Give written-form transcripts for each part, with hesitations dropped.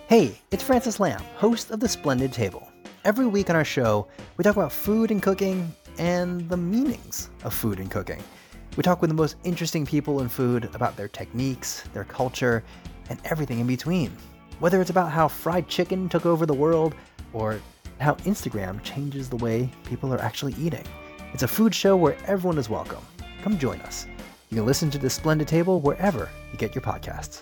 Hey, it's Francis Lamb, host of The Splendid Table. Every week on our show, we talk about food and cooking and the meanings of food and cooking. We talk with the most interesting people in food about their techniques, their culture, and everything in between. Whether it's about how fried chicken took over the world or how Instagram changes the way people are actually eating. It's a food show where everyone is welcome. Come join us. You can listen to The Splendid Table wherever you get your podcasts.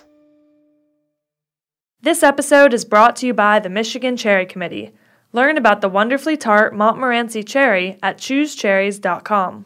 This episode is brought to you by the Michigan Cherry Committee. Learn about the wonderfully tart Montmorency cherry at choosecherries.com.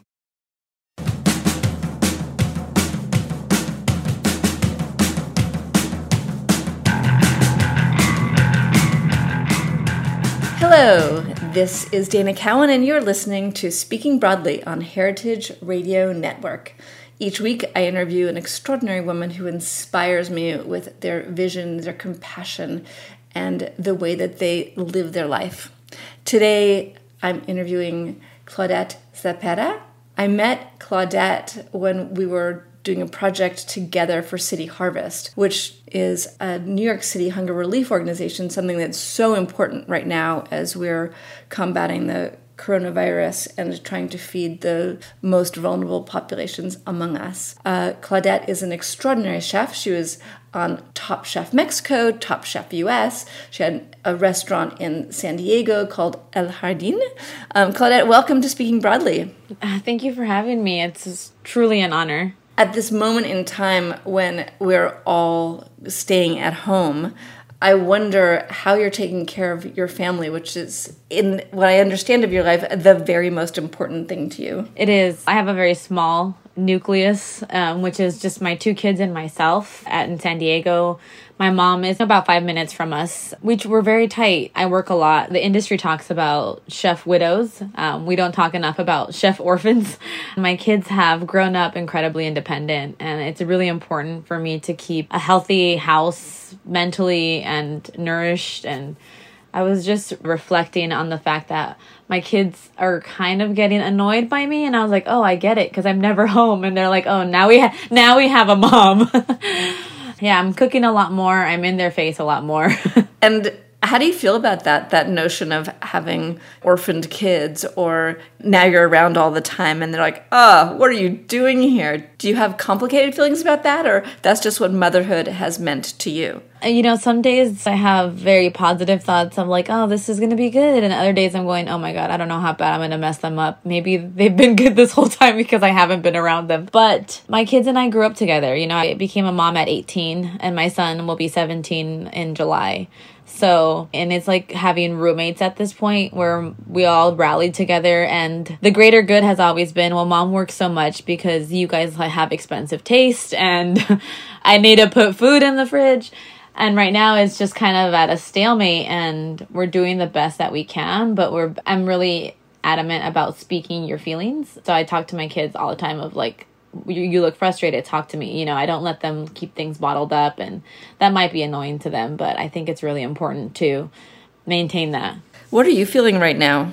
Hello, this is Dana Cowan, and you're listening to Speaking Broadly on Heritage Radio Network. Each week, I interview an extraordinary woman who inspires me with their vision, their compassion, and the way that they live their life. Today, I'm interviewing Claudette Cepeda. I met Claudette when we were doing a project together for City Harvest, which is a New York City hunger relief organization, something that's so important right now as we're combating the coronavirus and trying to feed the most vulnerable populations among us. Claudette is an extraordinary chef. She was on Top Chef Mexico, Top Chef US. She had a restaurant in San Diego called El Jardín. Claudette, welcome to Speaking Broadly. Thank you for having me. It's truly an honor. At this moment in time when we're all staying at home, I wonder how you're taking care of your family, which is, in what I understand of your life, the very most important thing to you. It is. I have a very small nucleus, which is just my two kids and myself in San Diego. My mom is about 5 minutes from us. We're very tight. I work a lot. The industry talks about chef widows. We don't talk enough about chef orphans. My kids have grown up incredibly independent, and it's really important for me to keep a healthy house mentally and nourished. And I was just reflecting on the fact that my kids are kind of getting annoyed by me, and I was like, oh, I get it, because I'm never home. And they're like, oh, now we have a mom. Yeah, I'm cooking a lot more. I'm in their face a lot more. And how do you feel about that notion of having orphaned kids, or now you're around all the time and they're like, oh, what are you doing here? Do you have complicated feelings about that, or that's just what motherhood has meant to you? You know, some days I have very positive thoughts. I'm like, oh, this is going to be good. And other days I'm going, oh my God, I don't know how bad I'm going to mess them up. Maybe they've been good this whole time because I haven't been around them. But my kids and I grew up together. You know, I became a mom at 18 and my son will be 17 in July. So, and it's like having roommates at this point where we all rallied together, and the greater good has always been, well, mom works so much because you guys have expensive taste and I need to put food in the fridge. And right now it's just kind of at a stalemate, and we're doing the best that we can, but I'm really adamant about speaking your feelings. So I talk to my kids all the time of like, you look frustrated, talk to me. You know, I don't let them keep things bottled up, and that might be annoying to them, but I think it's really important to maintain that. What are you feeling right now?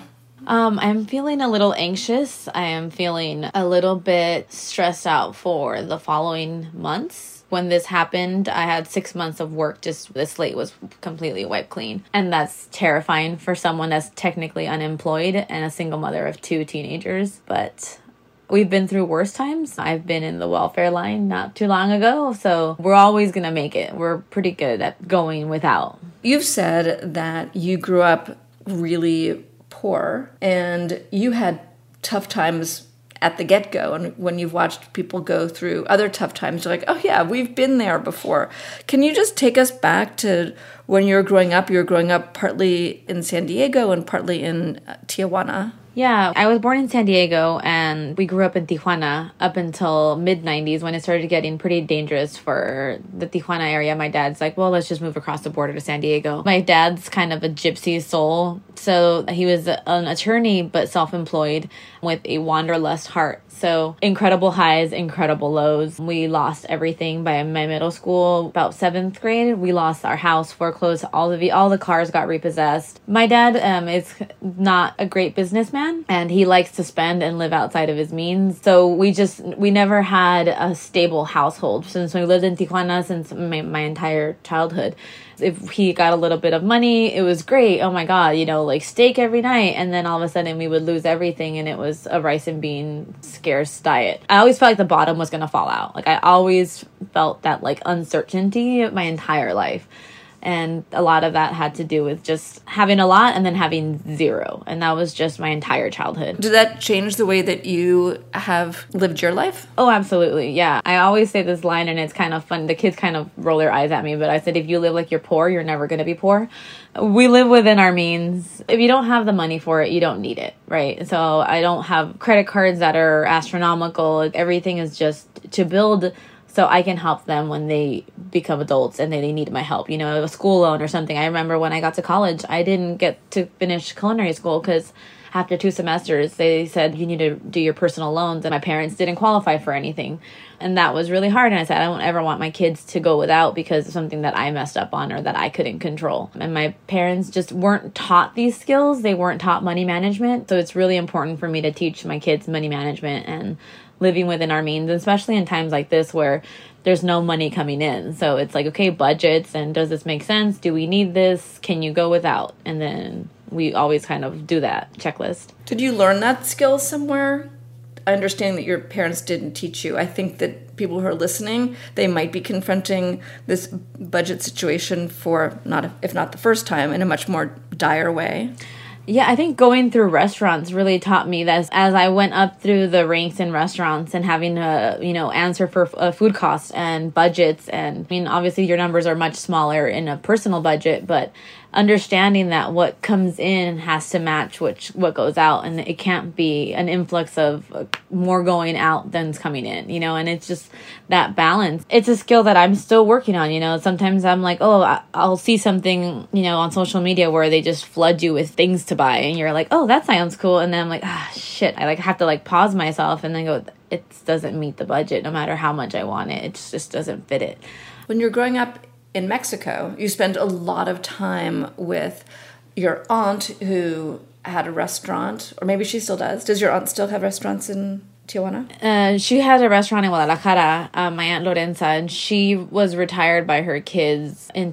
I'm feeling a little anxious. I am feeling a little bit stressed out for the following months. When this happened, I had 6 months of work. Just the slate was completely wiped clean. And that's terrifying for someone that's technically unemployed and a single mother of 2 teenagers. But we've been through worse times. I've been in the welfare line not too long ago, so we're always going to make it. We're pretty good at going without. You've said that you grew up really poor and you had tough times at the get-go. And when you've watched people go through other tough times, you're like, oh yeah, we've been there before. Can you just take us back to when you were growing up? You were growing up partly in San Diego and partly in Tijuana. Yeah, I was born in San Diego and we grew up in Tijuana up until mid-90s when it started getting pretty dangerous for the Tijuana area. My dad's like, well, let's just move across the border to San Diego. My dad's kind of a gypsy soul, so he was an attorney but self-employed with a wanderlust heart. So incredible highs, incredible lows. We lost everything by my middle school. About 7th grade, we lost our house, foreclosed, all the cars got repossessed. My dad is not a great businessman. businessman, and he likes to spend and live outside of his means. So we never had a stable household since we lived in Tijuana since my entire childhood. If he got a little bit of money, it was great. Oh my God, like steak every night. And then all of a sudden we would lose everything, and it was a rice and bean scarce diet. I always felt like the bottom was going to fall out. Like I always felt that like uncertainty my entire life. And a lot of that had to do with just having a lot and then having zero. And that was just my entire childhood. Did that change the way that you have lived your life? Oh, absolutely. Yeah. I always say this line, and it's kind of fun. The kids kind of roll their eyes at me, but I said, if you live like you're poor, you're never going to be poor. We live within our means. If you don't have the money for it, you don't need it, right? So I don't have credit cards that are astronomical. Everything is just to build so I can help them when they become adults and they need my help, a school loan or something. I remember when I got to college, I didn't get to finish culinary school because after 2 semesters, they said you need to do your personal loans, and my parents didn't qualify for anything. And that was really hard. And I said, I don't ever want my kids to go without because of something that I messed up on or that I couldn't control. And my parents just weren't taught these skills. They weren't taught money management. So it's really important for me to teach my kids money management and living within our means, especially in times like this where there's no money coming in. So it's like, okay, budgets, and does this make sense? Do we need this? Can you go without? And then we always kind of do that checklist. Did you learn that skill somewhere? I understand that your parents didn't teach you. I think that people who are listening, they might be confronting this budget situation for if not the first time, in a much more dire way. Yeah, I think going through restaurants really taught me that as I went up through the ranks in restaurants and having to, answer for food costs and budgets. And obviously your numbers are much smaller in a personal budget, but understanding that what comes in has to match what goes out, and it can't be an influx of more going out than's coming in, and it's just that balance. It's a skill that I'm still working on, Sometimes I'm like, I'll see something, on social media where they just flood you with things to buy, and you're like, oh, that sounds cool. And then I'm like, shit, I have to pause myself and then go, it doesn't meet the budget no matter how much I want it. It just doesn't fit it. When you're growing up in Mexico, you spent a lot of time with your aunt who had a restaurant, or maybe she still does. Does your aunt still have restaurants in Tijuana? She has a restaurant in Guadalajara, my Aunt Lorenza, and she was retired by her kids in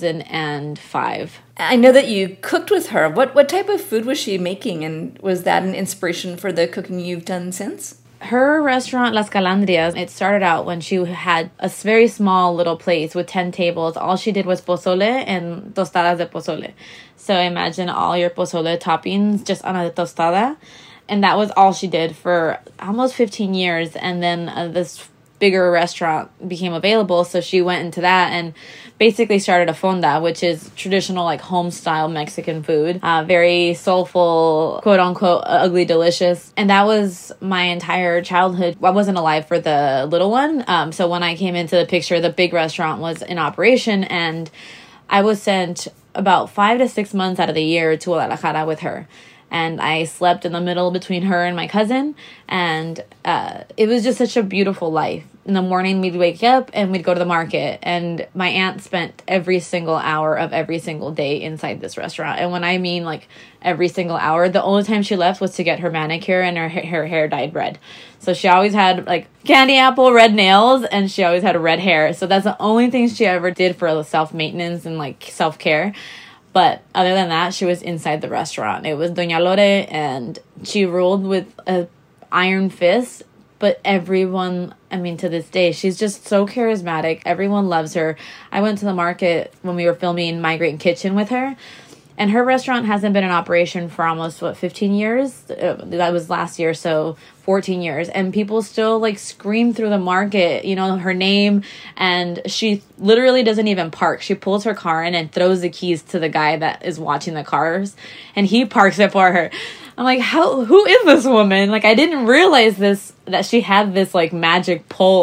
2005. I know that you cooked with her. What type of food was she making, and was that an inspiration for the cooking you've done since? Her restaurant, Las Calandrias, it started out when she had a very small little place with 10 tables. All she did was pozole and tostadas de pozole. So imagine all your pozole toppings just on a tostada. And that was all she did for almost 15 years. And then this bigger restaurant became available, so she went into that and basically started a fonda, which is traditional home style Mexican food, very soulful, quote unquote ugly delicious. And that was my entire childhood. I wasn't alive for the little one, so when I came into the picture, the big restaurant was in operation, and I was sent about 5 to 6 months out of the year to Guadalajara with her. And I slept in the middle between her and my cousin. And it was just such a beautiful life. In the morning, we'd wake up and we'd go to the market. And my aunt spent every single hour of every single day inside this restaurant. And when I mean every single hour, the only time she left was to get her manicure and her hair dyed red. So she always had candy apple red nails, and she always had red hair. So that's the only thing she ever did for self-maintenance and self-care. But other than that, she was inside the restaurant. It was Doña Lore, and she ruled with an iron fist. But everyone, to this day, she's just so charismatic. Everyone loves her. I went to the market when we were filming My Great Kitchen with her. And her restaurant hasn't been in operation for almost, 15 years? That was last year, so 14 years. And people still, scream through the market, her name. And she literally doesn't even park. She pulls her car in and throws the keys to the guy that is watching the cars. And he parks it for her. I'm like, who is this woman? I didn't realize that she had this, magic pull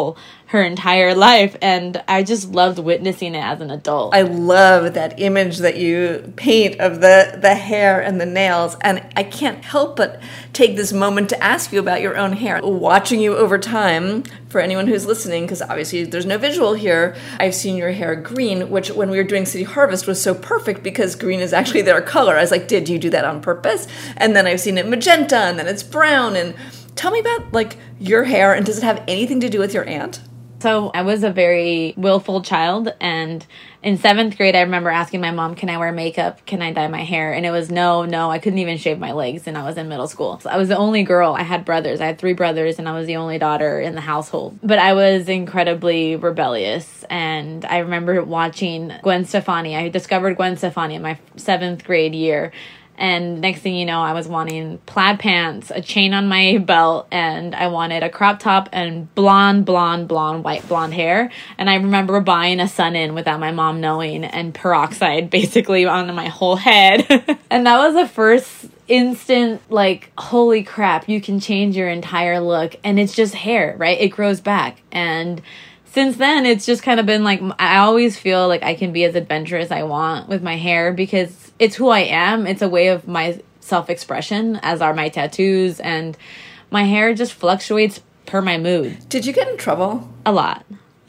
her entire life, and I just loved witnessing it as an adult. I love that image that you paint of the hair and the nails, and I can't help but take this moment to ask you about your own hair. Watching you over time, for anyone who's listening, because obviously there's no visual here, I've seen your hair green, which when we were doing City Harvest was so perfect because green is actually their color. I was like, did you do that on purpose? And then I've seen it magenta, and then it's brown. And tell me about like your hair, and does it have anything to do with your aunt? So I was a very willful child, and in 7th grade, I remember asking my mom, can I wear makeup? Can I dye my hair? And it was no, I couldn't even shave my legs, and I was in middle school. So I was the only girl. I had brothers. I had 3 brothers, and I was the only daughter in the household. But I was incredibly rebellious, and I remember watching Gwen Stefani. I discovered Gwen Stefani in my 7th grade year. And next thing you know, I was wanting plaid pants, a chain on my belt, and I wanted a crop top and blonde, white blonde hair. And I remember buying a Sun-In without my mom knowing, and peroxide basically on my whole head. And that was the first instant, like, holy crap, you can change your entire look. And it's just hair, right? It grows back. And since then, it's just kind of been like, I always feel like I can be as adventurous as I want with my hair because it's who I am. It's a way of my self-expression, as are my tattoos. And my hair just fluctuates per my mood. Did you get in trouble? A lot.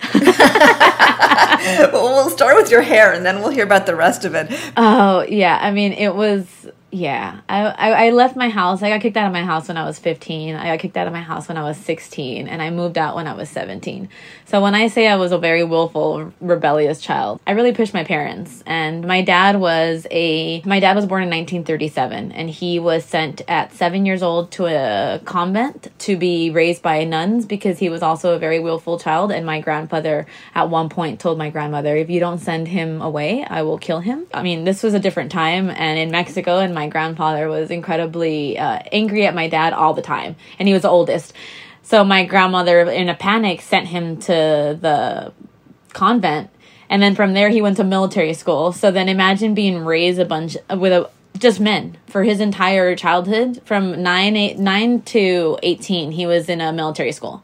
Well, we'll start with your hair, and then we'll hear about the rest of it. Oh, yeah. I mean, it was... Yeah, I left my house. I got kicked out of my house when I was 15. I got kicked out of my house when I was 16, and I moved out when I was 17. So when I say I was a very willful, rebellious child, I really pushed my parents. And my dad was born in 1937, and he was sent at 7 years old to a convent to be raised by nuns because he was also a very willful child. And my grandfather at one point told my grandmother, if you don't send him away, I will kill him. I mean, this was a different time, and in Mexico, and my grandfather was incredibly angry at my dad all the time, and he was the oldest. So my grandmother, in a panic, sent him to the convent, and then from there he went to military school. So then imagine being raised just men for his entire childhood. From 9 to 18, he was in a military school.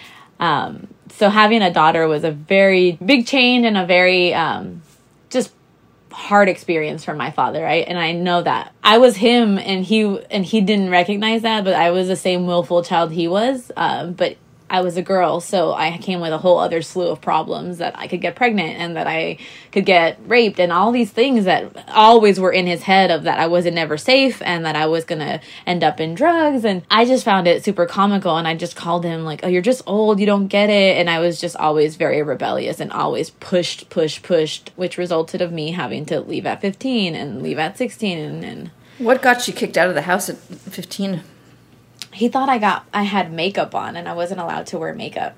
So having a daughter was a very big change and a very just hard experience for my father, right? And I know that I was him, and he didn't recognize that, but I was the same willful child he was. But I was a girl, so I came with a whole other slew of problems, that I could get pregnant and that I could get raped and all these things that always were in his head, of that I wasn't never safe and that I was going to end up in drugs. And I just found it super comical, and I just called him like, oh, you're just old, you don't get it. And I was just always very rebellious and always pushed, which resulted of me having to leave at 15 and leave at 16. And what got you kicked out of the house at 15? He thought I had makeup on, and I wasn't allowed to wear makeup.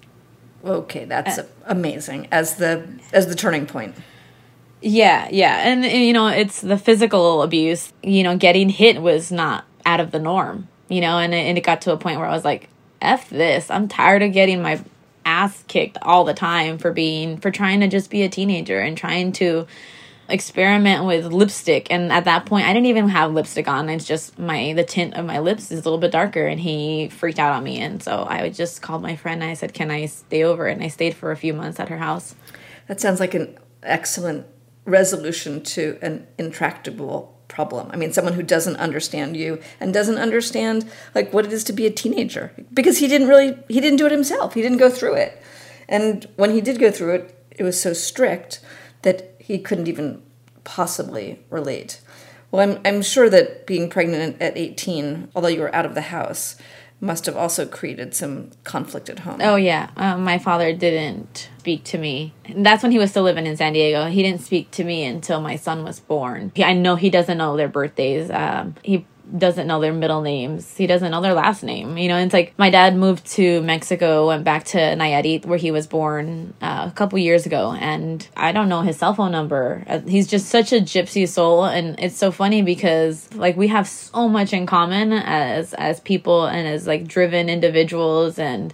Okay, that's amazing as the turning point. Yeah. And you know, it's the physical abuse. You know, getting hit was not out of the norm, you know, and it got to a point where I was like, F this. I'm tired of getting my ass kicked all the time for trying to just be a teenager and trying to experiment with lipstick. And at that point, I didn't even have lipstick on. It's just the tint of my lips is a little bit darker, and he freaked out on me. And so I just called my friend and I said, can I stay over? And I stayed for a few months at her house. That sounds like an excellent resolution to an intractable problem. I mean, someone who doesn't understand you and doesn't understand like what it is to be a teenager, because he didn't do it himself. He didn't go through it. And when he did go through it, it was so strict that he couldn't even possibly relate. Well, I'm sure that being pregnant at 18, although you were out of the house, must have also created some conflict at home. Oh, yeah. My father didn't speak to me. And that's when he was still living in San Diego. He didn't speak to me until my son was born. I know he doesn't know their birthdays. He doesn't know their middle names. He doesn't know their last name. You know, it's like my dad moved to Mexico, went back to Nayarit, where he was born a couple years ago, and I don't know his cell phone number. He's just such a gypsy soul, and it's so funny because like we have so much in common as people and as like driven individuals, and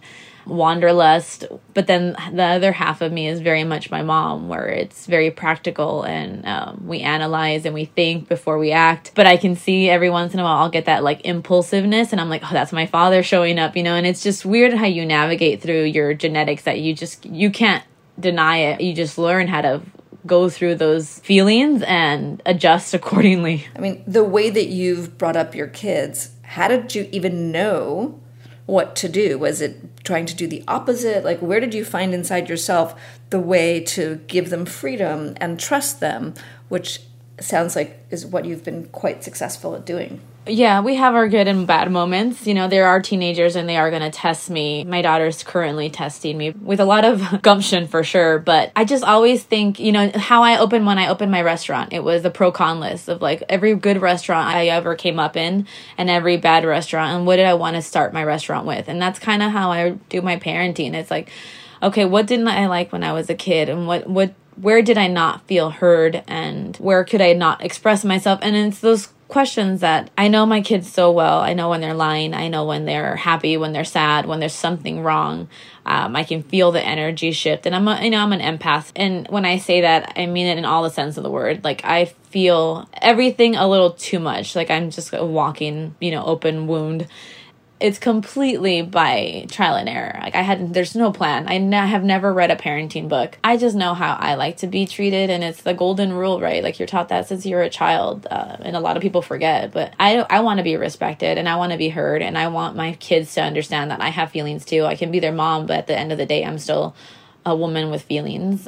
wanderlust. But then the other half of me is very much my mom, where it's very practical and we analyze and we think before we act. But I can see every once in a while I'll get that like impulsiveness and I'm like, oh, that's my father showing up, you know. And it's just weird how you navigate through your genetics, that you can't deny it. You just learn how to go through those feelings and adjust accordingly. I mean, the way that you've brought up your kids, how did you even know what to do? Was it trying to do the opposite? Like, where did you find inside yourself the way to give them freedom and trust them, which sounds like is what you've been quite successful at doing? Yeah, we have our good and bad moments. You know, there are teenagers and they are going to test me. My daughter's currently testing me with a lot of gumption for sure. But I just always think, you know, how when I opened my restaurant, it was a pro-con list of like every good restaurant I ever came up in and every bad restaurant. And what did I want to start my restaurant with? And that's kind of how I do my parenting. It's like, okay, what didn't I like when I was a kid? And where did I not feel heard? And where could I not express myself? And it's those questions that I know my kids so well. I know when they're lying. I know when they're happy, when they're sad, when there's something wrong. I can feel the energy shift, and I'm an empath. And when I say that, I mean it in all the sense of the word. Like, I feel everything a little too much. Like, I'm just a walking, open wound. It's completely by trial and error. Like, there's no plan. I have never read a parenting book. I just know how I like to be treated, and it's the golden rule, right? Like, you're taught that since you're a child, and a lot of people forget. But I want to be respected, and I want to be heard, and I want my kids to understand that I have feelings too. I can be their mom, but at the end of the day, I'm still a woman with feelings.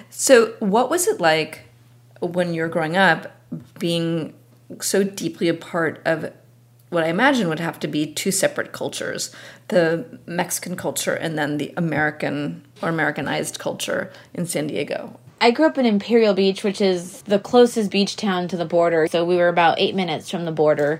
So what was it like when you were growing up, being so deeply a part of what I imagine would have to be two separate cultures, the Mexican culture and then the American or Americanized culture in San Diego? I grew up in Imperial Beach, which is the closest beach town to the border. So we were about 8 minutes from the border.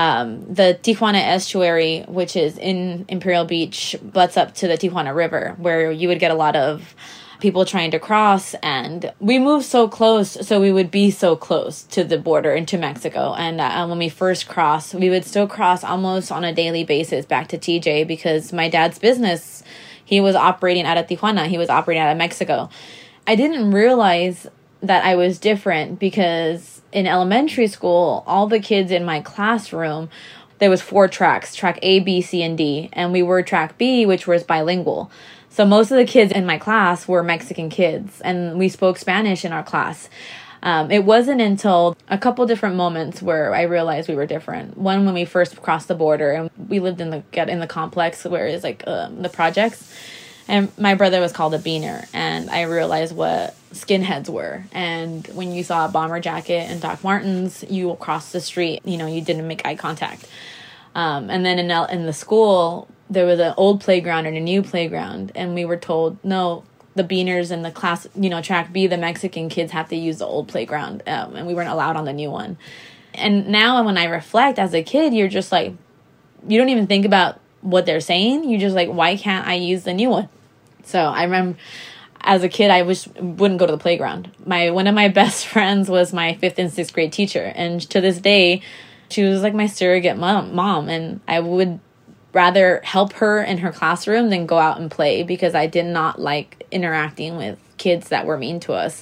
The Tijuana estuary, which is in Imperial Beach, butts up to the Tijuana River, where you would get a lot of people trying to cross, and we moved so close, so we would be so close to the border into Mexico. And when we first crossed, we would still cross almost on a daily basis back to TJ, because my dad's business, he was operating out of Tijuana, he was operating out of Mexico. I didn't realize that I was different, because in elementary school, all the kids in my classroom, there was 4 tracks, track A, B, C, and D, and we were track B, which was bilingual. So most of the kids in my class were Mexican kids, and we spoke Spanish in our class. It wasn't until a couple different moments where I realized we were different. One, when we first crossed the border, and we lived in the complex where it's like the projects, and my brother was called a beaner, and I realized what skinheads were. And when you saw a bomber jacket and Doc Martens, you crossed the street. You didn't make eye contact. And then in the school, there was an old playground and a new playground, and we were told, no, the beaners in the class, track B, the Mexican kids have to use the old playground, and we weren't allowed on the new one. And now when I reflect as a kid, you're just like, you don't even think about what they're saying. You're just like, why can't I use the new one? So I remember as a kid, I wouldn't go to the playground. One of my best friends was my 5th and 6th grade teacher, and to this day, she was like my surrogate mom, and I would rather help her in her classroom than go out and play, because I did not like interacting with kids that were mean to us.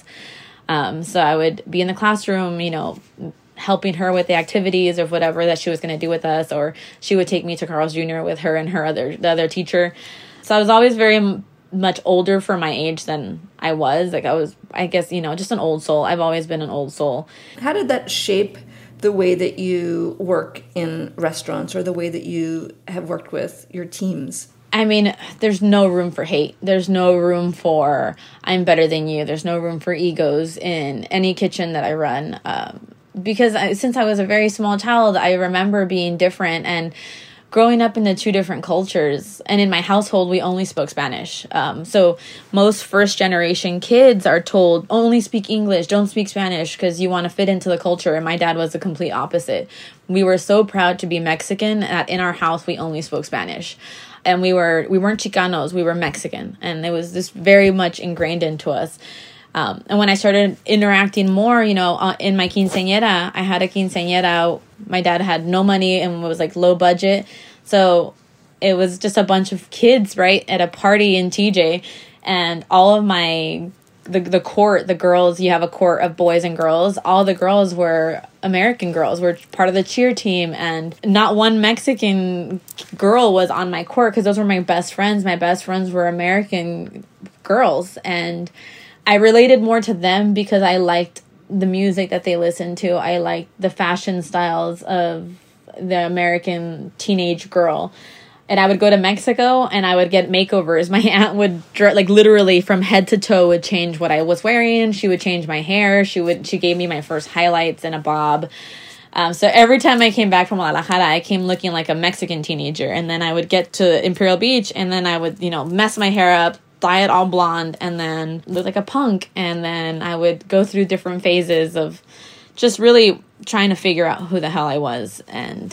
So I would be in the classroom, helping her with the activities or whatever that she was going to do with us, or she would take me to Carl's Jr. with her and the other teacher. So I was always very much older for my age than I was. Like, I was, I guess, just an old soul. I've always been an old soul. How did that shape the way that you work in restaurants, or the way that you have worked with your teams? I mean, there's no room for hate. There's no room for I'm better than you. There's no room for egos in any kitchen that I run. Because since I was a very small child, I remember being different and growing up in the 2 different cultures. And in my household, we only spoke Spanish. So most first-generation kids are told, only speak English, don't speak Spanish, because you want to fit into the culture. And my dad was the complete opposite. We were so proud to be Mexican that in our house, we only spoke Spanish. And we weren't Chicanos, we were Mexican. And it was just very much ingrained into us. And when I started interacting more, in my quinceañera, I had a quinceañera. My dad had no money and was like low budget. So it was just a bunch of kids, right, at a party in TJ. And all of the court, the girls, you have a court of boys and girls. All the girls were American girls, were part of the cheer team. And not one Mexican girl was on my court because those were my best friends. My best friends were American girls. And I related more to them because I liked the music that they listened to. I liked the fashion styles of the American teenage girl. And I would go to Mexico and I would get makeovers. My aunt would, like, literally from head to toe would change what I was wearing. She would change my hair. She gave me my first highlights and a bob. So every time I came back from Guadalajara, I came looking like a Mexican teenager. And then I would get to Imperial Beach and then I would, mess my hair up, dye it all blonde, and then look like a punk. And then I would go through different phases of just really trying to figure out who the hell I was. And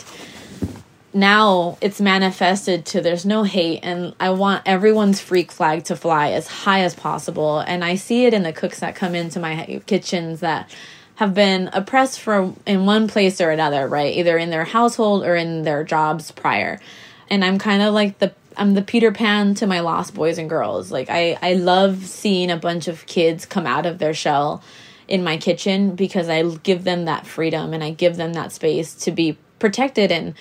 now it's manifested to there's no hate, and I want everyone's freak flag to fly as high as possible. And I see it in the cooks that come into my kitchens that have been oppressed in one place or another, right? Either in their household or in their jobs prior. And I'm kind of like I'm the Peter Pan to my lost boys and girls. Like I love seeing a bunch of kids come out of their shell in my kitchen because I give them that freedom and I give them that space to be protected. And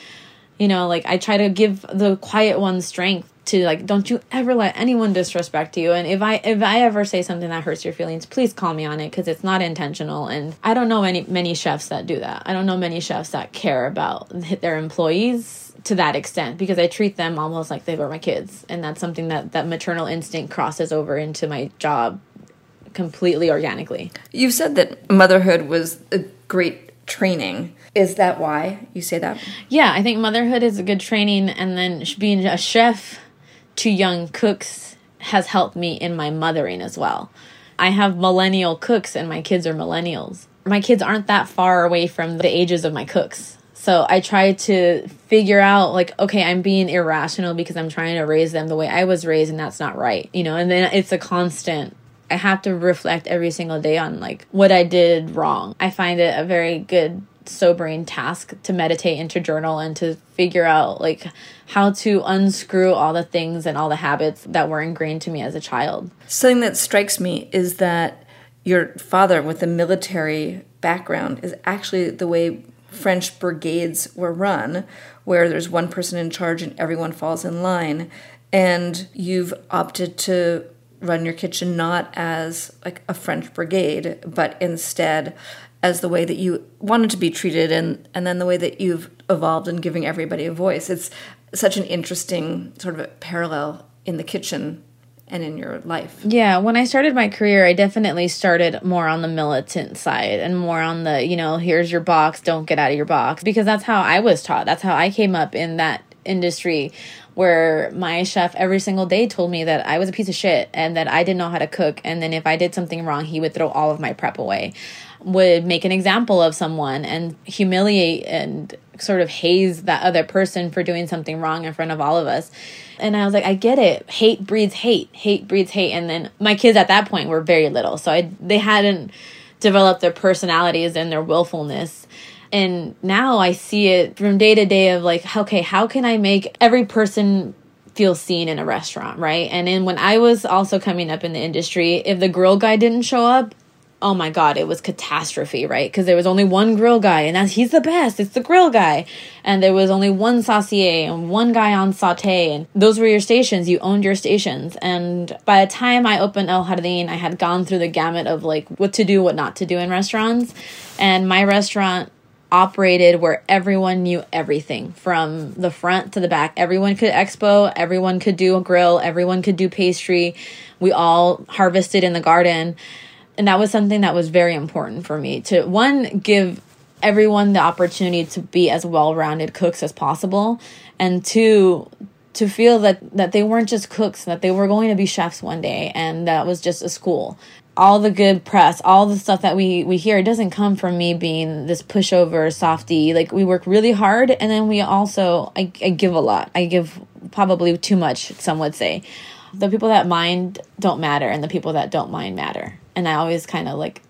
I try to give the quiet ones strength to, like, don't you ever let anyone disrespect you. And if I ever say something that hurts your feelings, please call me on it because it's not intentional. And I don't know many chefs that do that. I don't know many chefs that care about their employees to that extent because I treat them almost like they were my kids. And that's something that maternal instinct crosses over into my job completely organically. You said that motherhood was a great training. Is that why you say that? Yeah, I think motherhood is a good training, and then being a chef to young cooks has helped me in my mothering as well. I have millennial cooks, and my kids are millennials. My kids aren't that far away from the ages of my cooks. So I try to figure out, like, okay, I'm being irrational because I'm trying to raise them the way I was raised, and that's not right. And then it's a constant. I have to reflect every single day on, like, what I did wrong. I find it a very good sobering task to meditate and to journal and to figure out, like, how to unscrew all the things and all the habits that were ingrained to me as a child. Something that strikes me is that your father with a military background is actually the way French brigades were run, where there's one person in charge and everyone falls in line. And you've opted to run your kitchen not as like a French brigade, but instead as the way that you wanted to be treated, and then the way that you've evolved in giving everybody a voice. It's such an interesting sort of a parallel in the kitchen and in your life. Yeah, when I started my career, I definitely started more on the militant side and more on the, here's your box, don't get out of your box. Because that's how I was taught. That's how I came up in that industry, where my chef every single day told me that I was a piece of shit and that I didn't know how to cook. And then if I did something wrong, he would throw all of my prep away, would make an example of someone and humiliate and sort of haze that other person for doing something wrong in front of all of us. And I was like, I get it. Hate breeds hate. Hate breeds hate. And then my kids at that point were very little. So they hadn't developed their personalities and their willfulness. And now I see it from day to day of like, okay, how can I make every person feel seen in a restaurant, right? And then when I was also coming up in the industry, if the grill guy didn't show up, oh my God, it was catastrophe, right? Because there was only one grill guy, and he's the best. It's the grill guy. And there was only one saucier and one guy on saute, and those were your stations. You owned your stations. And by the time I opened El Jardín, I had gone through the gamut of like what to do, what not to do in restaurants. And my restaurant operated where everyone knew everything from the front to the back. Everyone could expo, everyone could do a grill, everyone could do pastry. We all harvested in the garden. And that was something that was very important for me to, one, give everyone the opportunity to be as well-rounded cooks as possible, and two, to feel that they weren't just cooks, that they were going to be chefs one day, and that was just a school. All the good press, all the stuff that we hear, it doesn't come from me being this pushover softie. Like, we work really hard, and then we also, I give a lot. I give probably too much, some would say. The people that mind don't matter, and the people that don't mind matter. And I always kind of like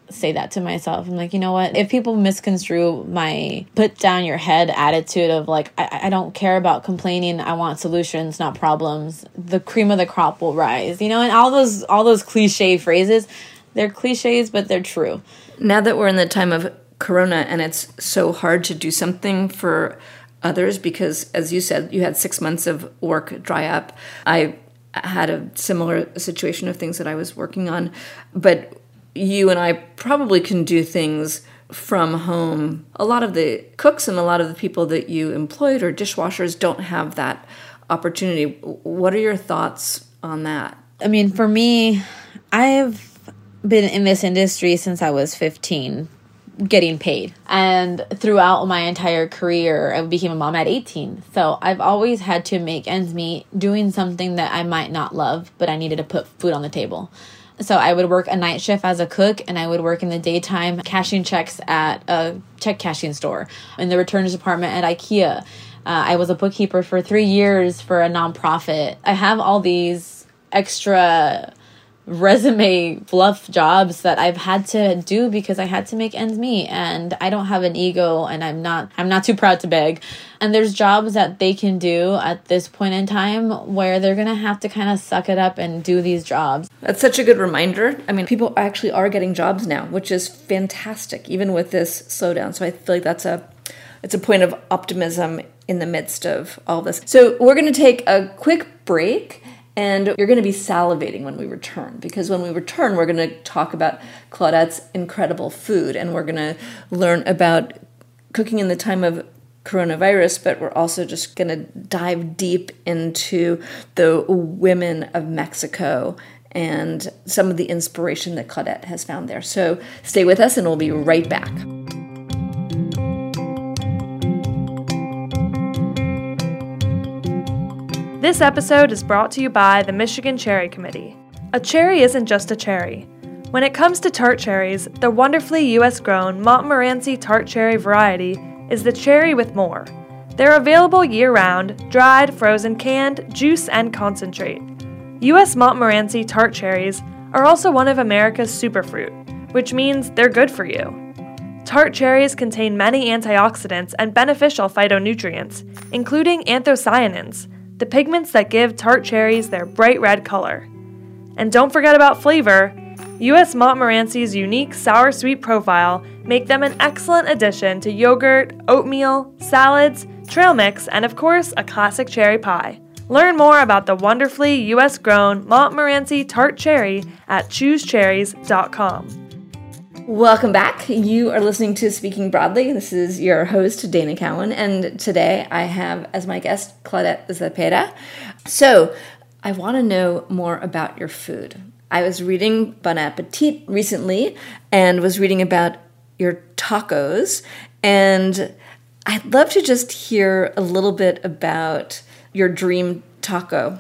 say that to myself. I'm like, you know what? If people misconstrue my put down your head attitude of like, I don't care about complaining, I want solutions, not problems, the cream of the crop will rise, and all those cliche phrases, they're cliches, but they're true. Now that we're in the time of Corona and it's so hard to do something for others because, as you said, you had 6 months of work dry up. I had a similar situation of things that I was working on, but you and I probably can do things from home. A lot of the cooks and a lot of the people that you employed or dishwashers don't have that opportunity. What are your thoughts on that? I mean, for me, I've been in this industry since I was 15, getting paid. And throughout my entire career, I became a mom at 18. So I've always had to make ends meet doing something that I might not love, but I needed to put food on the table. So I would work a night shift as a cook, and I would work in the daytime cashing checks at a check cashing store, in the returns department at IKEA. I was a bookkeeper for 3 years for a nonprofit. I have all these extra resume fluff jobs that I've had to do because I had to make ends meet, and I don't have an ego, and I'm not too proud to beg. And there's jobs that they can do at this point in time where they're going to have to kind of suck it up and do these jobs. That's such a good reminder. I mean, people actually are getting jobs now, which is fantastic, even with this slowdown. So I feel like it's a point of optimism in the midst of all this. So we're going to take a quick break, and you're going to be salivating when we return, because when we return, we're going to talk about Claudette's incredible food, and we're going to learn about cooking in the time of coronavirus, but we're also just going to dive deep into the women of Mexico and some of the inspiration that Claudette has found there. So stay with us, and we'll be right back. This episode is brought to you by the Michigan Cherry Committee. A cherry isn't just a cherry. When it comes to tart cherries, the wonderfully U.S.-grown Montmorency tart cherry variety is the cherry with more. They're available year-round, dried, frozen, canned, juice, and concentrate. U.S. Montmorency tart cherries are also one of America's superfruit, which means they're good for you. Tart cherries contain many antioxidants and beneficial phytonutrients, including anthocyanins, the pigments that give tart cherries their bright red color. And don't forget about flavor. U.S. Montmorency's unique sour-sweet profile make them an excellent addition to yogurt, oatmeal, salads, trail mix, and of course, a classic cherry pie. Learn more about the wonderfully U.S.-grown Montmorency tart cherry at choosecherries.com. Welcome back. You are listening to Speaking Broadly. This is your host, Dana Cowan, and today I have as my guest Claudette Zepeda. So I want to know more about your food. I was reading Bon Appetit recently and was reading about your tacos, and I'd love to just hear a little bit about your dream taco.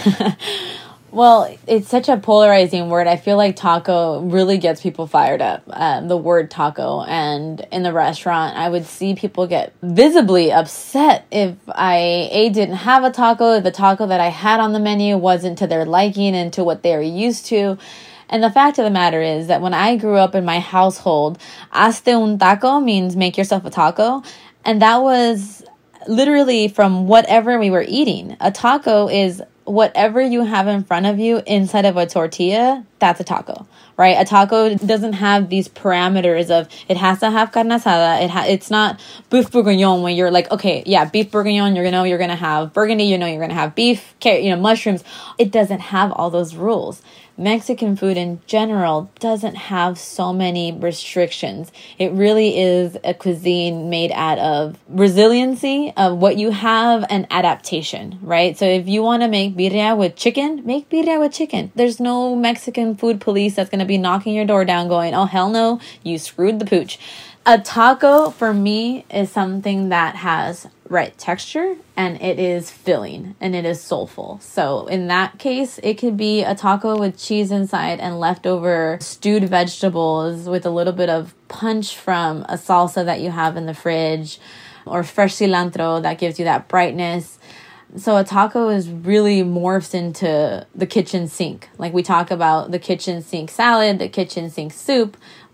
Well, it's such a polarizing word. I feel like taco really gets people fired up, the word taco. And in the restaurant, I would see people get visibly upset if I didn't have a taco, if the taco that I had on the menu wasn't to their liking and to what they were used to. And the fact of the matter is that when I grew up in my household, hazte un taco means make yourself a taco. And that was literally from whatever we were eating. A taco is whatever you have in front of you inside of a tortilla, that's a taco, right? A taco doesn't have these parameters of it has to have carne asada. It's not beef bourguignon when you're like, okay, yeah, beef bourguignon, you're going to have burgundy, you're going to have beef, mushrooms. It doesn't have all those rules. Mexican food in general doesn't have so many restrictions. It really is a cuisine made out of resiliency of what you have and adaptation, right? So if you want to make birria with chicken, make birria with chicken. There's no Mexican food police that's going to be knocking your door down going, oh, hell no, you screwed the pooch. A taco, for me, is something that has right texture, and it is filling, and it is soulful. So in that case, it could be a taco with cheese inside and leftover stewed vegetables with a little bit of punch from a salsa that you have in the fridge, or fresh cilantro that gives you that brightness. So a taco is really morphs into the kitchen sink. Like we talk about the kitchen sink salad, the kitchen sink soup.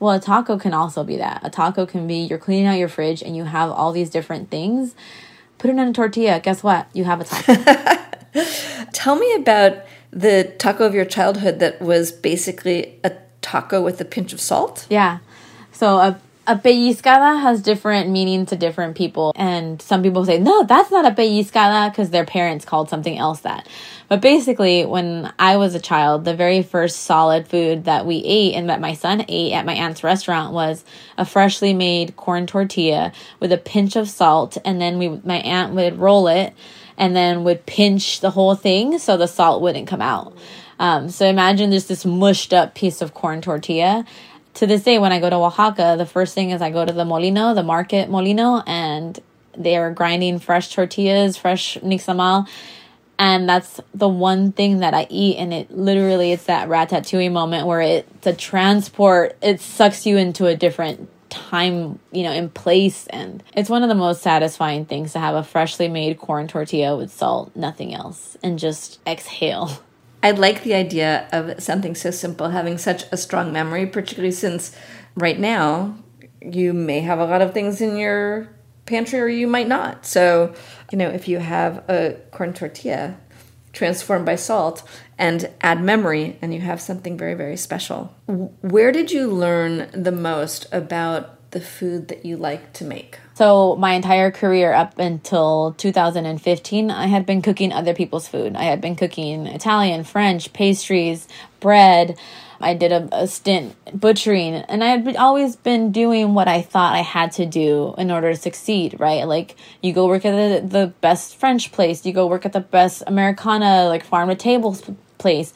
Well, a taco can also be that. A taco can be you're cleaning out your fridge and you have all these different things. Put it in a tortilla. Guess what? You have a taco. Tell me about the taco of your childhood that was basically a taco with a pinch of salt. Yeah. So a pellizcada has different meaning to different people. And some people say, no, that's not a pellizcada because their parents called something else that. But basically, when I was a child, the very first solid food that we ate and that my son ate at my aunt's restaurant was a freshly made corn tortilla with a pinch of salt. And then my aunt would roll it and then would pinch the whole thing so the salt wouldn't come out. So imagine just this mushed up piece of corn tortilla. To this day, when I go to Oaxaca, the first thing is I go to the molino, the market molino, and they are grinding fresh tortillas, fresh nixtamal. And that's the one thing that I eat. And it's that ratatouille moment where it's a transport. It sucks you into a different time, in place. And it's one of the most satisfying things to have a freshly made corn tortilla with salt, nothing else, and just exhale. I like the idea of something so simple having such a strong memory, particularly since right now you may have a lot of things in your pantry or you might not. So, if you have a corn tortilla transformed by salt and add memory, and you have something very, very special. Where did you learn the most about the food that you like to make? So my entire career up until 2015, I had been cooking other people's food. I had been cooking Italian, French, pastries, bread. I did a stint butchering, and I had always been doing what I thought I had to do in order to succeed, right? Like, you go work at the best French place, you go work at the best Americana, like farm-to-table place.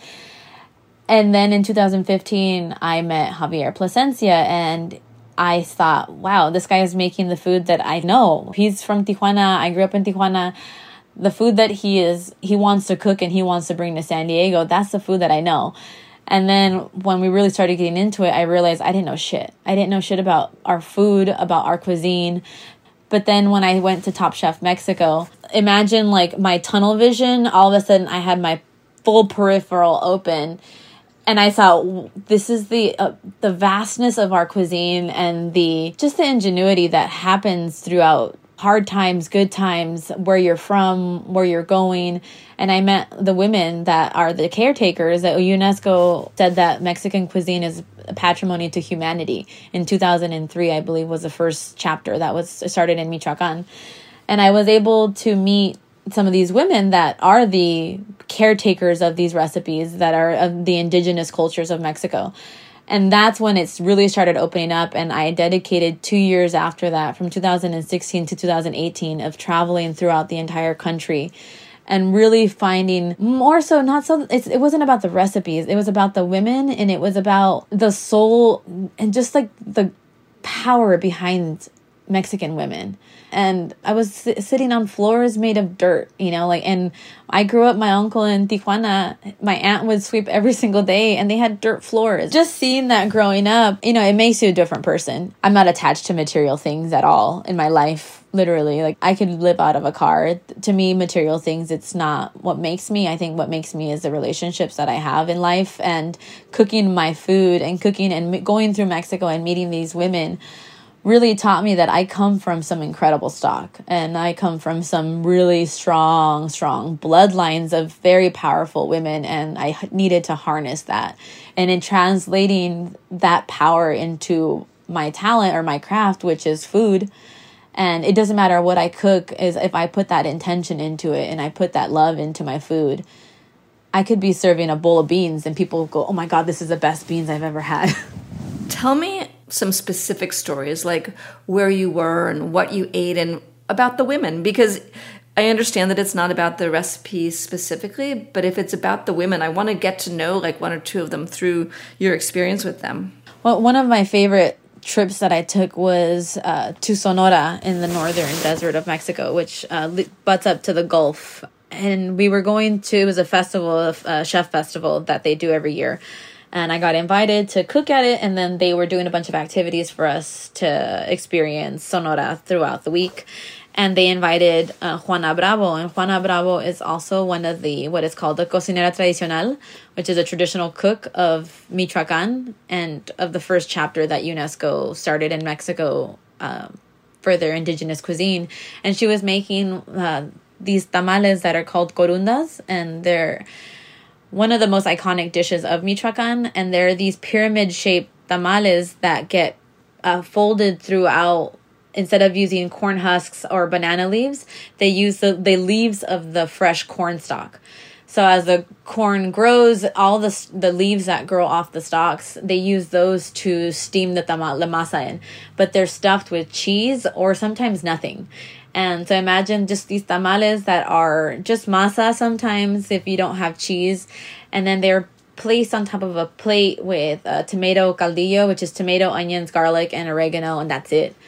And then in 2015, I met Javier Plasencia, and I thought, wow, this guy is making the food that I know. He's from Tijuana. I grew up in Tijuana. The food that he wants to cook and he wants to bring to San Diego, that's the food that I know. And then when we really started getting into it, I realized I didn't know shit. I didn't know shit about our food, about our cuisine. But then when I went to Top Chef Mexico, imagine like my tunnel vision. All of a sudden I had my full peripheral open. And I saw this is the vastness of our cuisine and the ingenuity that happens throughout hard times, good times, where you're from, where you're going. And I met the women that are the caretakers. That UNESCO said that Mexican cuisine is a patrimony to humanity. In 2003, I believe, was the first chapter that was started in Michoacan. And I was able to meet some of these women that are the caretakers of these recipes that are of the indigenous cultures of Mexico. And that's when it's really started opening up. And I dedicated 2 years after that, from 2016 to 2018, of traveling throughout the entire country and really finding more so, it wasn't about the recipes. It was about the women, and it was about the soul and just like the power behind Mexican women. And I was sitting on floors made of dirt, and I grew up, my uncle in Tijuana, my aunt would sweep every single day, and they had dirt floors. Just seeing that growing up, it makes you a different person. I'm not attached to material things at all in my life, literally. Like, I could live out of a car. To me, material things, it's not what makes me. I think what makes me is the relationships that I have in life, and cooking my food and cooking and going through Mexico and meeting these women really taught me that I come from some incredible stock, and I come from some really strong bloodlines of very powerful women, and I needed to harness that. And in translating that power into my talent or my craft, which is food, and it doesn't matter what I cook, is if I put that intention into it and I put that love into my food, I could be serving a bowl of beans and people go, oh my God, this is the best beans I've ever had. Tell me some specific stories, like where you were and what you ate, and about the women, because I understand that it's not about the recipes specifically, but if it's about the women, I want to get to know like one or two of them through your experience with them. Well, one of my favorite trips that I took was to Sonora in the northern desert of Mexico, which butts up to the Gulf. And we were it was a festival, a chef festival that they do every year. And I got invited to cook at it, and then they were doing a bunch of activities for us to experience Sonora throughout the week. And they invited Juana Bravo. And Juana Bravo is also one of what is called the cocinera tradicional, which is a traditional cook of Michoacán and of the first chapter that UNESCO started in Mexico for their indigenous cuisine. And she was making these tamales that are called corundas, and they're one of the most iconic dishes of Michoacán. And they're these pyramid-shaped tamales that get folded throughout. Instead of using corn husks or banana leaves, they use the leaves of the fresh corn stalk. So as the corn grows, all the leaves that grow off the stalks, they use those to steam the masa in. But they're stuffed with cheese or sometimes nothing. And so imagine just these tamales that are just masa sometimes if you don't have cheese. And then they're placed on top of a plate with tomato caldillo, which is tomato, onions, garlic, and oregano, and that's it.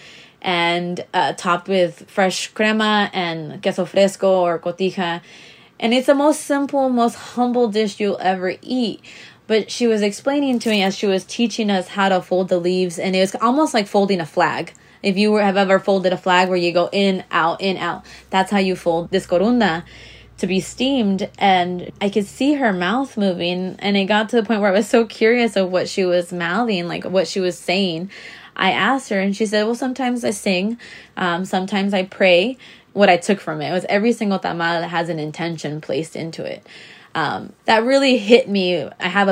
And topped with fresh crema and queso fresco or cotija. And it's the most simple, most humble dish you'll ever eat. But she was explaining to me as she was teaching us how to fold the leaves, and it was almost like folding a flag. If you have ever folded a flag where you go in, out, that's how you fold this corunda to be steamed. And I could see her mouth moving, and it got to the point where I was so curious of what she was mouthing, like what she was saying. I asked her, and she said, well, sometimes I sing, sometimes I pray. What I took from it was every single tamal has an intention placed into it. That really hit me. I have a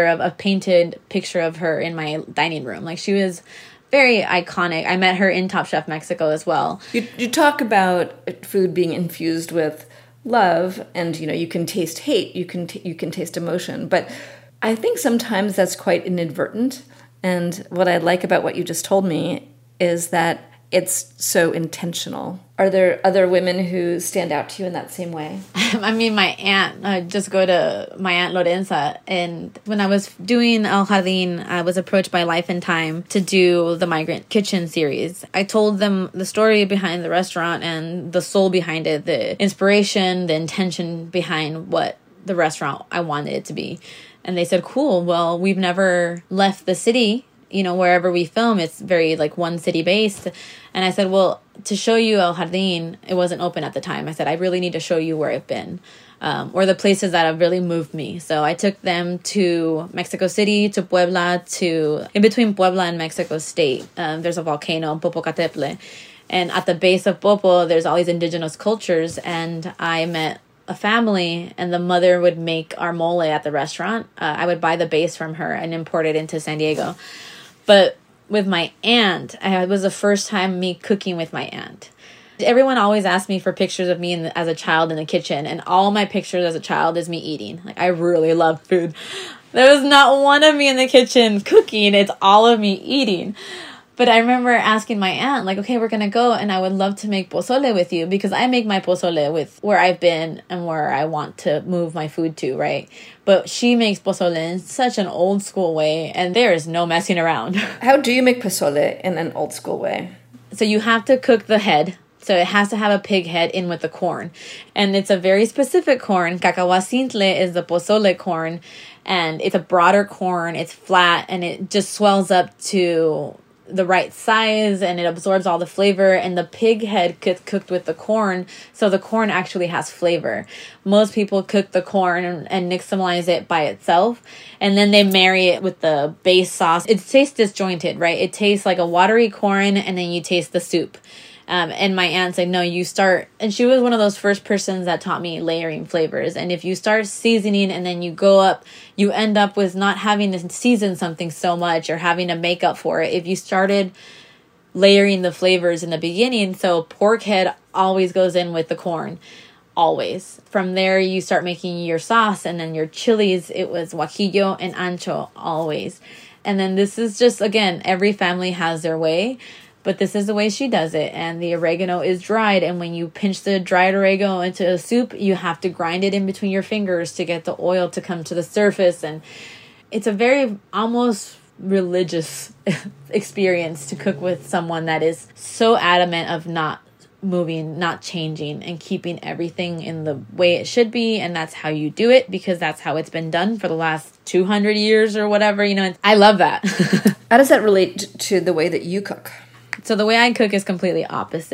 painted picture of her in my dining room. Like, she was very iconic. I met her in Top Chef Mexico as well. You talk about food being infused with love, and you can taste hate, you can taste emotion, but I think sometimes that's quite inadvertent. And what I like about what you just told me is that it's so intentional. Are there other women who stand out to you in that same way? I mean, my aunt, I just go to my Aunt Lorenza. And when I was doing El Jardín, I was approached by Life and Time to do the Migrant Kitchen series. I told them the story behind the restaurant and the soul behind it, the inspiration, the intention behind what the restaurant I wanted it to be. And they said, cool, well, we've never left the city. Wherever we film, it's very like one city based. And I said, well, to show you El Jardín, it wasn't open at the time. I said, I really need to show you where I've been, or the places that have really moved me. So I took them to Mexico City, to Puebla, in between Puebla and Mexico State. There's a volcano, Popocatépetl. And at the base of Popo, there's all these indigenous cultures. And I met a family, and the mother would make our mole at the restaurant. I would buy the base from her and import it into San Diego. But with my aunt, it was the first time me cooking with my aunt. Everyone always asks me for pictures of me as a child in the kitchen, and all my pictures as a child is me eating. Like, I really love food. There's not one of me in the kitchen cooking. It's all of me eating. But I remember asking my aunt, like, okay, we're going to go, and I would love to make pozole with you, because I make my pozole with where I've been and where I want to move my food to, right? But she makes pozole in such an old school way, and there is no messing around. How do you make pozole in an old school way? So you have to cook the head. So it has to have a pig head in with the corn. And it's a very specific corn. Cacahuacintle is the pozole corn, and it's a broader corn. It's flat, and it just swells up to the right size, and it absorbs all the flavor, and the pig head gets cooked with the corn, so the corn actually has flavor. Most people cook the corn and nixtamalize it by itself, and then they marry it with the base sauce. It tastes disjointed, right? It tastes like a watery corn, and then you taste the soup. And my aunt said, no, you start, and she was one of those first persons that taught me layering flavors. And if you start seasoning and then you go up, you end up with not having to season something so much or having to make up for it. If you started layering the flavors in the beginning, so pork head always goes in with the corn, always. From there, you start making your sauce, and then your chilies, it was guajillo and ancho, always. And then this is just, again, every family has their way. But this is the way she does it. And the oregano is dried. And when you pinch the dried oregano into a soup, you have to grind it in between your fingers to get the oil to come to the surface. And it's a very almost religious experience to cook with someone that is so adamant of not moving, not changing, and keeping everything in the way it should be. And that's how you do it, because that's how it's been done for the last 200 years or whatever. I love that. How does that relate to the way that you cook? So the way I cook is completely opposite.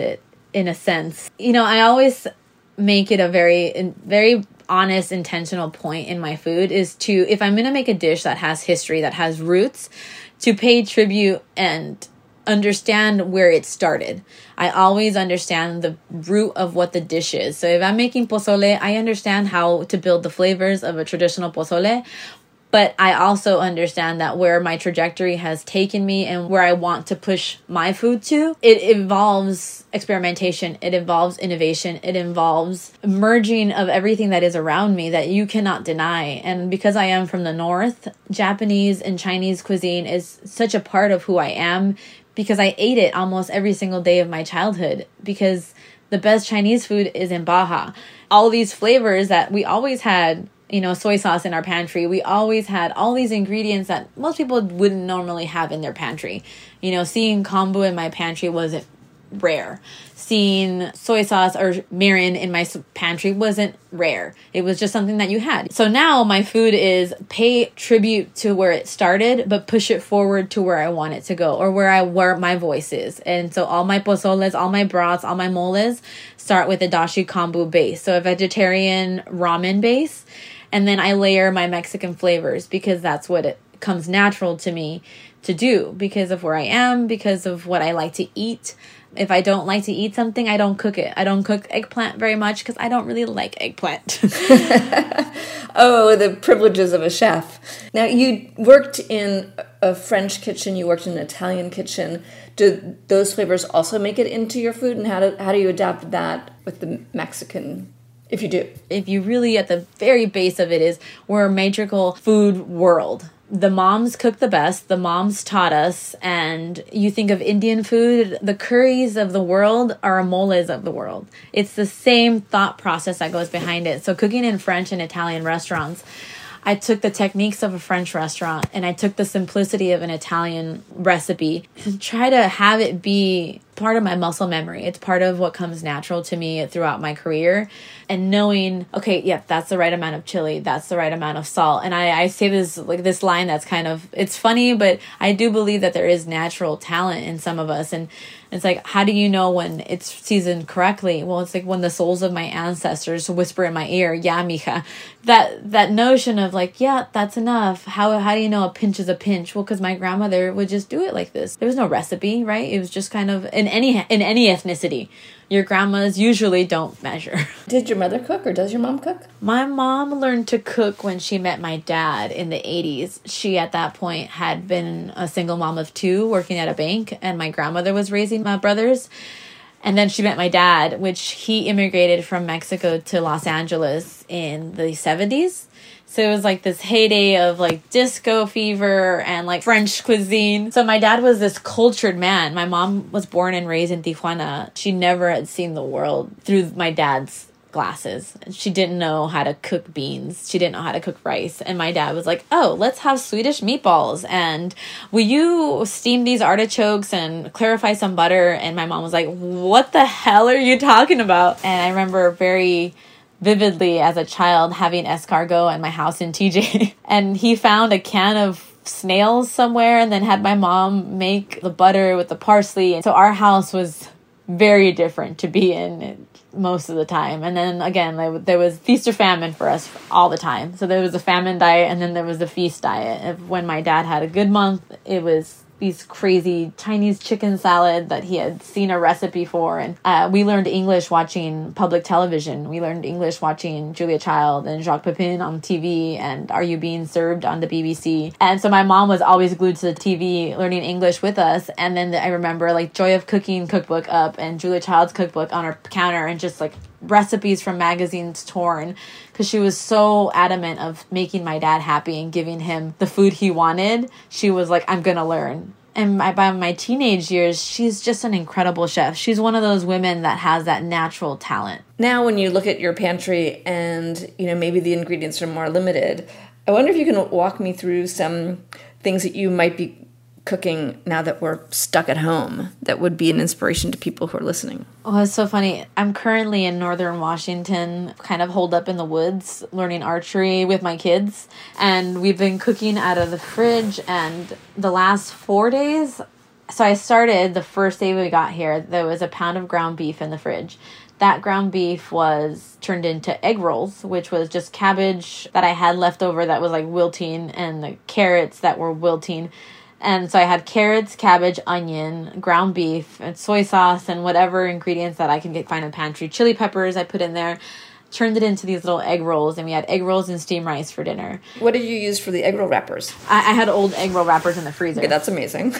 in a sense. You know, I always make it a very honest, intentional point in my food is to, if I'm going to make a dish that has history, that has roots, to pay tribute and understand where it started. I always understand the root of what the dish is. So if I'm making pozole, I understand how to build the flavors of a traditional pozole. But I also understand that where my trajectory has taken me and where I want to push my food to, it involves experimentation, it involves innovation, it involves merging of everything that is around me that you cannot deny. And because I am from the North, Japanese and Chinese cuisine is such a part of who I am, because I ate it almost every single day of my childhood, because the best Chinese food is in Baja. All these flavors that we always had, you know, soy sauce in our pantry. We always had all these ingredients that most people wouldn't normally have in their pantry. You know, seeing kombu in my pantry wasn't rare. Seeing soy sauce or mirin in my pantry wasn't rare. It was just something that you had. So now my food is pay tribute to where it started, but push it forward to where I want it to go, or where my voice is. And so all my pozoles, all my broths, all my moles start with a dashi kombu base. So a vegetarian ramen base. And then I layer my Mexican flavors, because that's what it comes natural to me to do, because of where I am, because of what I like to eat. If I don't like to eat something, I don't cook it. I don't cook eggplant very much because I don't really like eggplant. Oh, the privileges of a chef. Now, you worked in a French kitchen, you worked in an Italian kitchen. Do those flavors also make it into your food? And how do you adapt that with the Mexican, if you do? If you really, at the very base of it is, we're a matriarchal food world. The moms cook the best. The moms taught us. And you think of Indian food, the curries of the world are moles of the world. It's the same thought process that goes behind it. So cooking in French and Italian restaurants, I took the techniques of a French restaurant and I took the simplicity of an Italian recipe and try to have it be part of my muscle memory. It's part of what comes natural to me throughout my career. And knowing, okay, yeah, that's the right amount of chili. That's the right amount of salt. And I say this line that's kind of, it's funny, but I do believe that there is natural talent in some of us. And it's like, how do you know when it's seasoned correctly? Well, it's like when the souls of my ancestors whisper in my ear, yeah, mija. That notion of like, yeah, that's enough. How do you know a pinch is a pinch? Well, because my grandmother would just do it like this. There was no recipe, right? It was just kind of, in any ethnicity, your grandmas usually don't measure. Did your mother cook, or does your mom cook? My mom learned to cook when she met my dad in the 80s. She, at that point, had been a single mom of 2 working at a bank, and my grandmother was raising my brothers. And then she met my dad, which he immigrated from Mexico to Los Angeles in the 70s. So it was like this heyday of like disco fever and like French cuisine. So my dad was this cultured man. My mom was born and raised in Tijuana. She never had seen the world through my dad's glasses. She didn't know how to cook beans. She didn't know how to cook rice. And my dad was like, oh, let's have Swedish meatballs. And will you steam these artichokes and clarify some butter? And my mom was like, what the hell are you talking about? And I remember very vividly as a child having escargot at my house in TJ. And he found a can of snails somewhere and then had my mom make the butter with the parsley. And so our house was very different to be in most of the time. And then again, there was feast or famine for us all the time. So there was a famine diet and then there was the feast diet. When my dad had a good month, it was these crazy Chinese chicken salad that he had seen a recipe for. And we learned English watching public television. We learned English watching Julia Child and Jacques Pepin on TV and Are You Being Served on the BBC. And so my mom was always glued to the TV learning English with us. And then I remember like Joy of Cooking cookbook up and Julia Child's cookbook on her counter and just like recipes from magazines torn, because she was so adamant of making my dad happy and giving him the food he wanted. She was like, I'm gonna learn. And by my teenage years, she's just an incredible chef. She's one of those women that has that natural talent. Now, when you look at your pantry and, maybe the ingredients are more limited, I wonder if you can walk me through some things that you might be cooking now that we're stuck at home that would be an inspiration to people who are listening. Oh, it's so funny. I'm currently in northern Washington, kind of holed up in the woods, learning archery with my kids. And we've been cooking out of the fridge. And the last 4 days, So I started the first day we got here, there was a pound of ground beef in the fridge. That ground beef was turned into egg rolls, which was just cabbage that I had left over that was like wilting, and the carrots that were wilting. And so I had carrots, cabbage, onion, ground beef, and soy sauce, and whatever ingredients that I can find in the pantry. Chili peppers I put in there. Turned it into these little egg rolls, and we had egg rolls and steamed rice for dinner. What did you use for the egg roll wrappers? I had old egg roll wrappers in the freezer. Okay, that's amazing.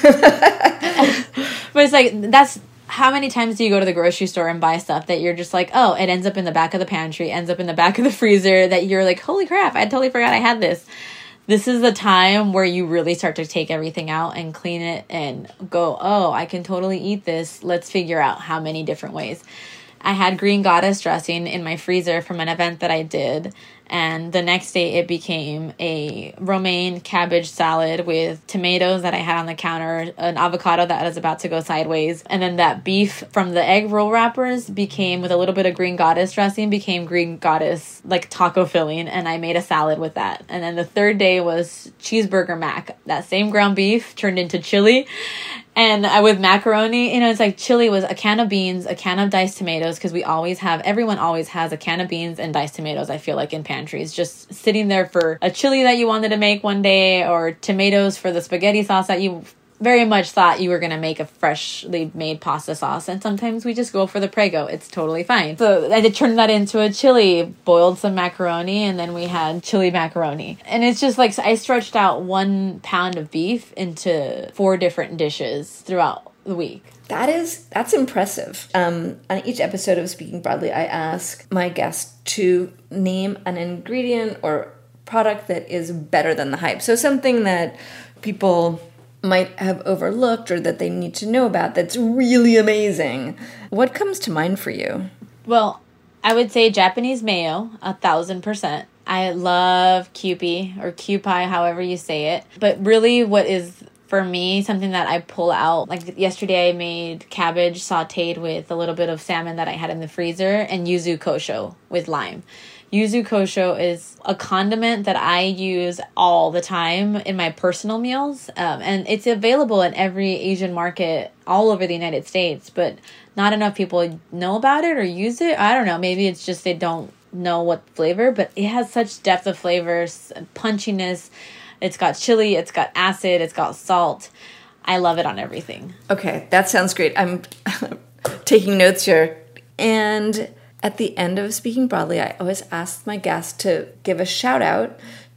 But it's like, that's... How many times do you go to the grocery store and buy stuff that you're just like, oh, it ends up in the back of the pantry, ends up in the back of the freezer, that you're like, holy crap, I totally forgot I had this. This is the time where you really start to take everything out and clean it and go, oh, I can totally eat this. Let's figure out how many different ways. I had green goddess dressing in my freezer from an event that I did. And the next day it became a romaine cabbage salad with tomatoes that I had on the counter, an avocado that was about to go sideways. And then that beef from the egg roll wrappers became, with a little bit of green goddess dressing, became green goddess like taco filling. And I made a salad with that. And then the third day was cheeseburger mac. That same ground beef turned into chili. And with macaroni, it's like chili was a can of beans, a can of diced tomatoes, because everyone always has a can of beans and diced tomatoes, I feel like, in pantries. Just sitting there for a chili that you wanted to make one day, or tomatoes for the spaghetti sauce that you very much thought you were going to make a freshly made pasta sauce. And sometimes we just go for the Prego. It's totally fine. So I turned that into a chili, boiled some macaroni, and then we had chili macaroni. And it's just like, I stretched out 1 pound of beef into 4 different dishes throughout the week. That's impressive. On each episode of Speaking Broadly, I ask my guests to name an ingredient or product that is better than the hype. So something that people might have overlooked or that they need to know about that's really amazing. What comes to mind for you? Well, I would say Japanese mayo, 1,000%. I love Kewpie or Kewpie, however you say it. But really what is, for me, something that I pull out, like yesterday I made cabbage sauteed with a little bit of salmon that I had in the freezer and yuzu kosho with lime. Yuzu kosho is a condiment that I use all the time in my personal meals. And it's available in every Asian market all over the United States, but not enough people know about it or use it. I don't know. Maybe it's just they don't know what flavor, but it has such depth of flavors and punchiness. It's got chili, it's got acid, it's got salt. I love it on everything. Okay, that sounds great. I'm taking notes here. And at the end of Speaking Broadly, I always ask my guests to give a shout out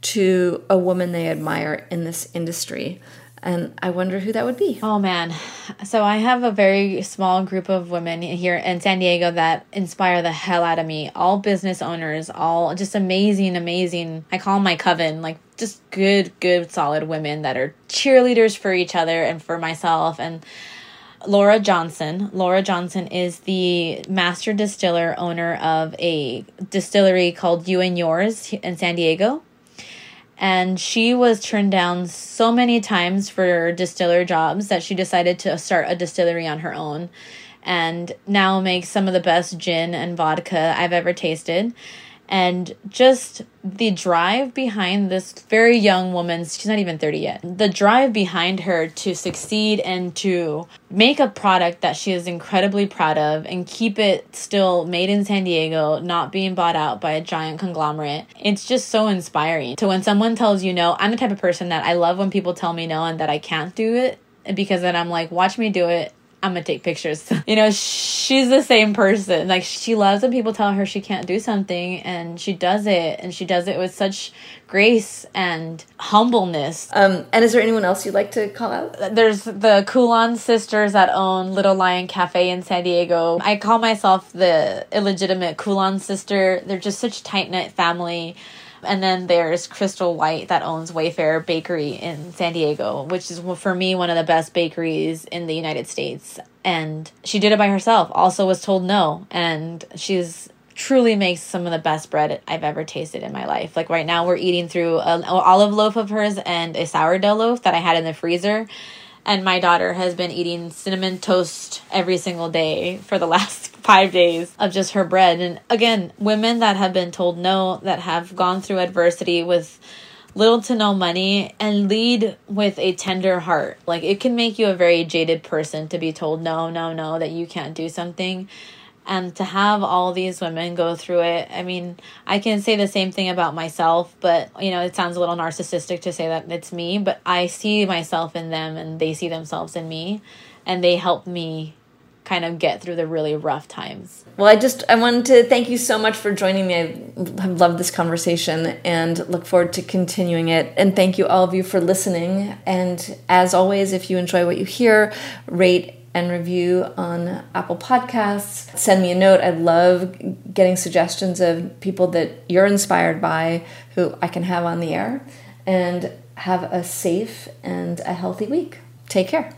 to a woman they admire in this industry. And I wonder who that would be. Oh, man. So I have a very small group of women here in San Diego that inspire the hell out of me. All business owners, all just amazing. I call them my coven, like just good, solid women that are cheerleaders for each other and for myself. And Laura Johnson. Laura Johnson is the master distiller, owner of a distillery called You and Yours in San Diego. And she was turned down so many times for distiller jobs that she decided to start a distillery on her own, and now makes some of the best gin and vodka I've ever tasted. And just the drive behind this very young woman, she's not even 30 yet, the drive behind her to succeed and to make a product that she is incredibly proud of and keep it still made in San Diego, not being bought out by a giant conglomerate. It's just so inspiring. So when someone tells you no, I'm the type of person that I love when people tell me no and that I can't do it, because then I'm like, watch me do it. I'm going to take pictures. She's the same person. Like, she loves when people tell her she can't do something, and she does it. And she does it with such grace and humbleness. And is there anyone else you'd like to call out? There's the Coulon sisters that own Little Lion Cafe in San Diego. I call myself the illegitimate Coulon sister. They're just such a tight-knit family. And then there's Crystal White that owns Wayfair Bakery in San Diego, which is, for me, one of the best bakeries in the United States. And she did it by herself. Also was told no. And she's truly makes some of the best bread I've ever tasted in my life. Like right now we're eating through an olive loaf of hers and a sourdough loaf that I had in the freezer. And my daughter has been eating cinnamon toast every single day for the last 5 days of just her bread. And again, women that have been told no, that have gone through adversity with little to no money and lead with a tender heart. Like, it can make you a very jaded person to be told no, that you can't do something. And to have all these women go through it, I mean, I can say the same thing about myself, but, you know, it sounds a little narcissistic to say that it's me, but I see myself in them and they see themselves in me, and they help me kind of get through the really rough times. Well, I wanted to thank you so much for joining me. I have loved this conversation and look forward to continuing it. And thank you all of you for listening. And as always, if you enjoy what you hear, rate and review on Apple Podcasts. Send me a note. I love getting suggestions of people that you're inspired by who I can have on the air. And have a safe and a healthy week. Take care.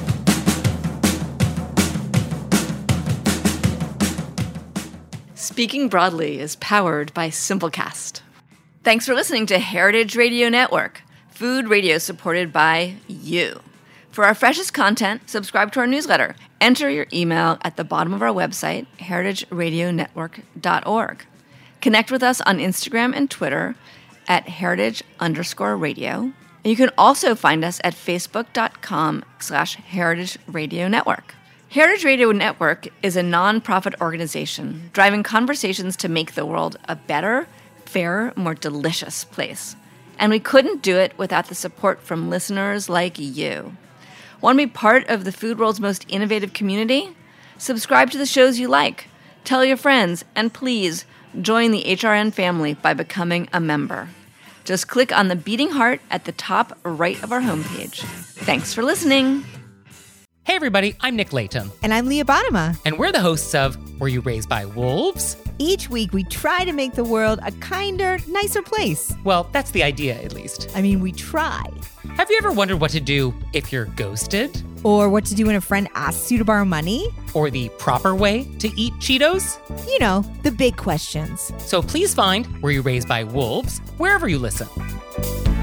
Speaking Broadly is powered by Simplecast. Thanks for listening to Heritage Radio Network, food radio supported by you. For our freshest content, subscribe to our newsletter. Enter your email at the bottom of our website, heritageradionetwork.org. Connect with us on Instagram and Twitter at heritage_radio. And you can also find us at facebook.com/Heritage Radio Network. Heritage Radio Network is a non-profit organization driving conversations to make the world a better, fairer, more delicious place. And we couldn't do it without the support from listeners like you. Want to be part of the food world's most innovative community? Subscribe to the shows you like, tell your friends, and please join the HRN family by becoming a member. Just click on the beating heart at the top right of our homepage. Thanks for listening. Hey everybody, I'm Nick Latham. And I'm Leah Bottoма. And we're the hosts of Were You Raised by Wolves? Each week we try to make the world a kinder, nicer place. Well, that's the idea, at least. I mean, we try. Have you ever wondered what to do if you're ghosted? Or what to do when a friend asks you to borrow money? Or the proper way to eat Cheetos? You know, the big questions. So please find Were You Raised by Wolves wherever you listen.